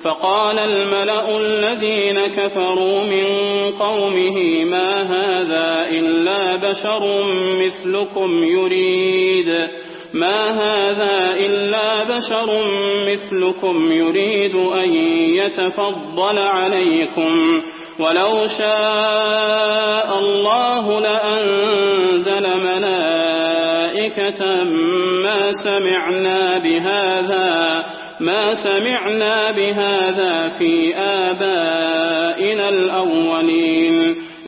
فقال الملأ الذين كفروا من قومه ما هذا إلا بشر مثلكم يريد أن يتفضل عليكم ولو شاء الله لأنزل ملائكة ما سمعنا بهذا في آبائنا الأولين